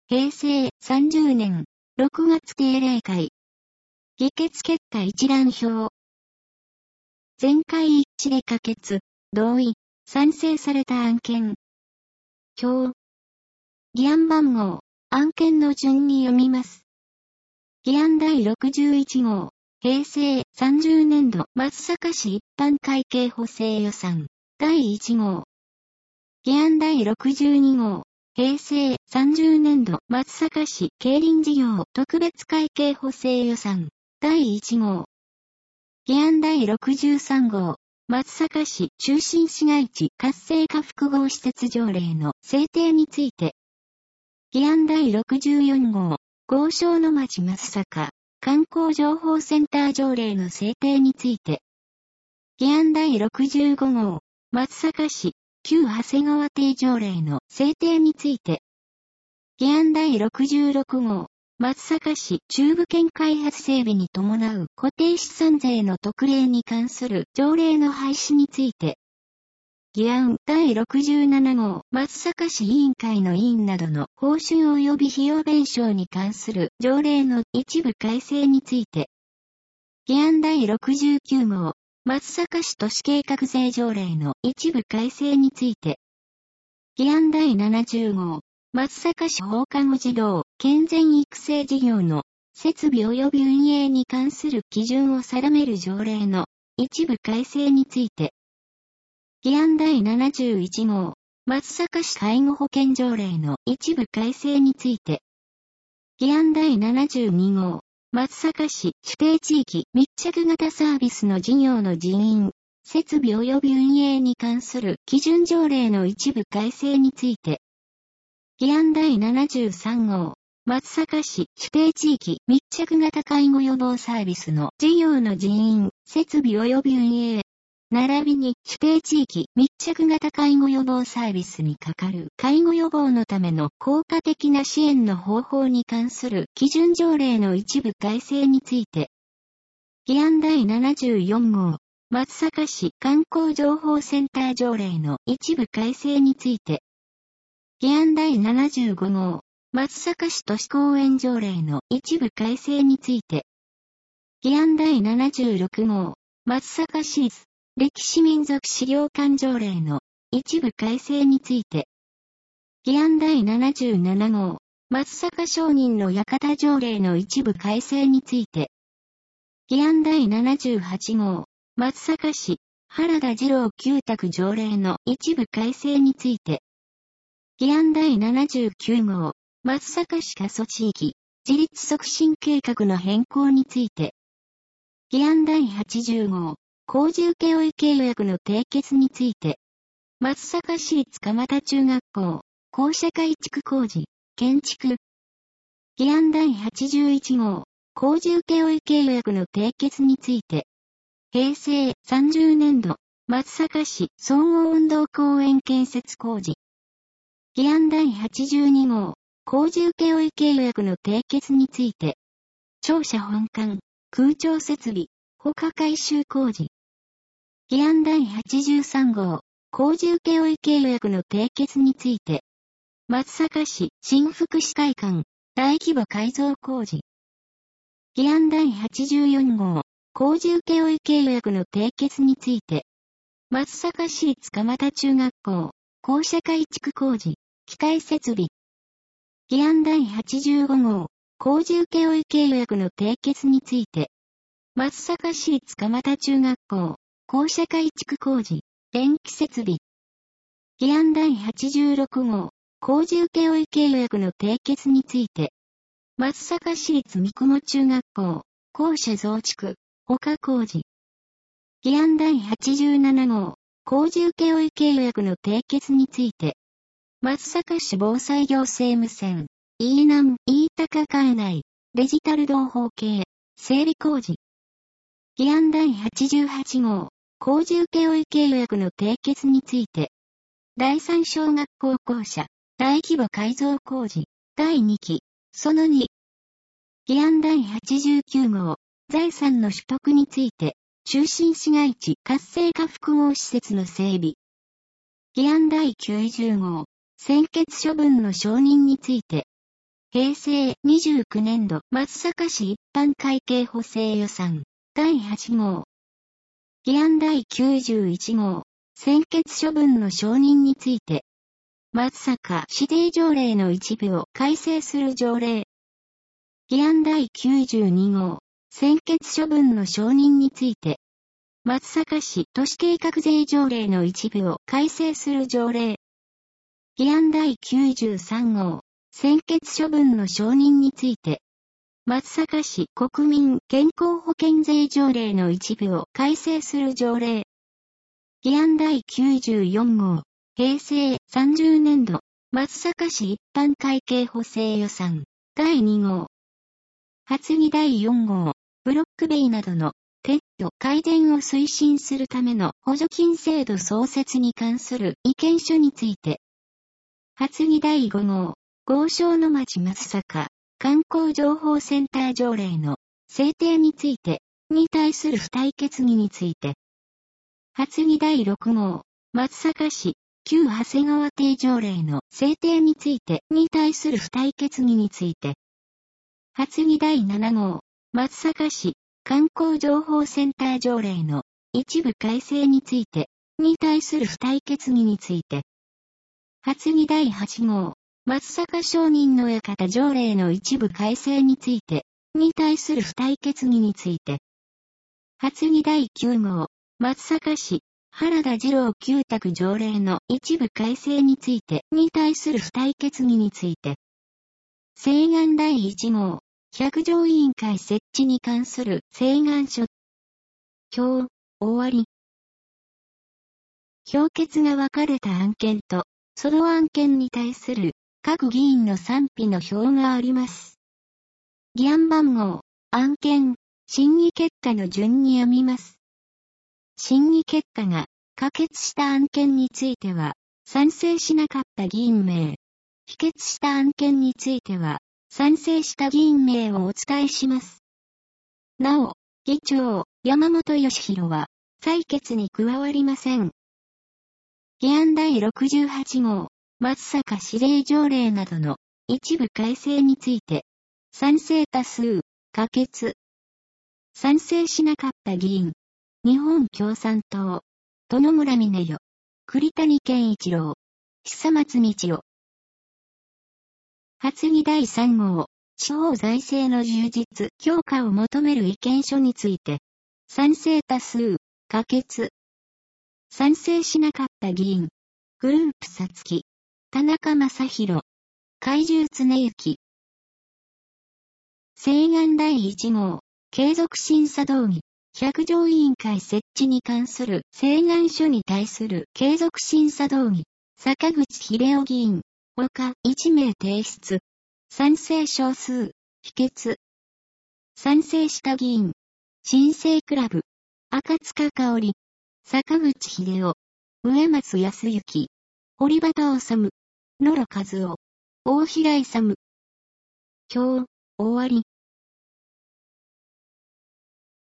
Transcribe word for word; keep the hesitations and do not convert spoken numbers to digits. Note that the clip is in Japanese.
へいせいさんじゅうねんろくがつ定例会。議決結果一覧表。全会一致で可決、同意、賛成された案件。表。議案番号、案件の順に読みます。議案だいろくじゅういち号、へいせいさんじゅうねんど松阪市一般会計補正予算、だいいち号。議案だいろくじゅうに号、へいせいさんじゅうねんど松阪市競輪事業特別会計補正予算、だいいち号。議案だいろくじゅうさん号、松阪市中心市街地活性化複合施設条例の制定について。議案だいろくじゅうよん号、豪商の町松阪観光情報センター条例の制定について。議案だいろくじゅうご号、松阪市旧長谷川邸条例の制定について。議案だいろくじゅうろく号、松阪市中部圏開発整備に伴う固定資産税の特例に関する条例の廃止について。議案だいろくじゅうなな号、松阪市委員会の委員などの報酬及び費用弁償に関する条例の一部改正について。議案だいろくじゅうきゅう号、松阪市都市計画税条例の一部改正について。議案だいななじゅう号、松阪市放課後児童健全育成事業の設備及び運営に関する基準を定める条例の一部改正について。議案だいななじゅういち号、松阪市介護保険条例の一部改正について。議案だいななじゅうに号、松阪市指定地域密着型サービスの事業の人員、設備及び運営に関する基準条例の一部改正について。議案だいななじゅうさん号、松阪市指定地域密着型介護予防サービスの事業の人員、設備及び運営、並びに指定地域密着型介護予防サービスにかかる介護予防のための効果的な支援の方法に関する基準条例の一部改正について。議案だいななじゅうよん号、松阪市観光情報センター条例の一部改正について。議案だいななじゅうご号、松阪市都市公園条例の一部改正について。議案だいななじゅうろく号、松阪市歴史民俗資料館条例の一部改正について。議案だいななじゅうなな号、松阪商人の館条例の一部改正について。議案だいななじゅうはち号、松阪市原田二郎旧宅条例の一部改正について。議案だいななじゅうきゅう号、松阪市過疎地域自立促進計画の変更について。議案だいはちじゅう号、工事請負契約の締結について。松阪市立蒲田中学校校舎改築工事建築。議案だいはちじゅういち号、工事請負契約の締結について。へいせいさんじゅうねんど松阪市総合運動公園建設工事。議案だいはちじゅうに号、工事請負契約の締結について。庁舎本館空調設備他改修工事。議案だいはちじゅうさん号、工事請負契約の締結について。松阪市新福祉会館大規模改造工事。議案だいはちじゅうよん号、工事請負契約の締結について。松阪市立蒲田中学校校舎改築工事機械設備。議案だいはちじゅうご号、工事請負契約の締結について。松阪市立蒲田中学校校舎改築工事電気設備。議案だいはちじゅうろく号、工事請負契約の締結について。松阪市立三雲中学校校舎増築他工事。議案だいはちじゅうなな号、工事請負契約の締結について。松阪市防災行政無線飯南飯高管内デジタル同胞系整備工事。議案だいはちじゅうはち号、工事請負契約の締結について。第三小学校校舎大規模改造工事だいに期そのに。議案だいはちじゅうきゅう号、財産の取得について。中心市街地活性化複合施設の整備。議案だいきゅうじゅう号、専決処分の承認について。 へいせいにじゅうきゅうねんど松阪市一般会計補正予算だいはちごう。議案だいきゅうじゅういちごう。専決処分の承認について。松阪指定条例の一部を改正する条例。議案だいきゅうじゅうにごう。専決処分の承認について。松阪市都市計画税条例の一部を改正する条例。議案だいきゅうじゅうさんごう。専決処分の承認について。松阪市国民健康保険税条例の一部を改正する条例。議案だいきゅうじゅうよんごう。へいせいさんじゅうねんど松阪市一般会計補正予算だいにごう。発議だいよんごう。ブロック塀などの撤去改善を推進するための補助金制度創設に関する意見書について。発議だいごごう。郷庄の町松阪観光情報センター条例の制定についてに対する付帯決議について。発議だいろくごう。松阪市旧長谷川邸条例の制定についてに対する付帯決議について。発議だいななごう。松阪市観光情報センター条例の一部改正についてに対する付帯決議について。発議だいはちごう。松阪商人の館条例の一部改正についてに対する付帯決議について。発議だいきゅうごう。松阪市原田二郎旧宅条例の一部改正についてに対する付帯決議について。請願だいいちごう。百条委員会設置に関する請願書。表、終わり。評決が分かれた案件と、その案件に対する各議員の賛否の表があります。議案番号、案件、審議結果の順に読みます。審議結果が可決した案件については、賛成しなかった議員名。否決した案件については、賛成した議員名をお伝えします。なお、議長、山本義弘は、採決に加わりません。議案だいろくじゅうはちごう。松阪市令条例などの一部改正について、賛成多数、可決。賛成しなかった議員。日本共産党。殿村峰代。栗谷健一郎。久松道夫。発議だいさんごう。地方財政の充実、強化を求める意見書について、賛成多数、可決。賛成しなかった議員。グループさつき。田中正宏。海中常幸。請願だいいちごう。継続審査動議。百条委員会設置に関する請願書に対する継続審査動議。坂口秀夫議員。他いちめい提出。賛成少数。否決。賛成した議員。新生クラブ。赤塚香織。坂口秀夫。植松康之。堀端治。野呂和夫。大平勇。表、終わり。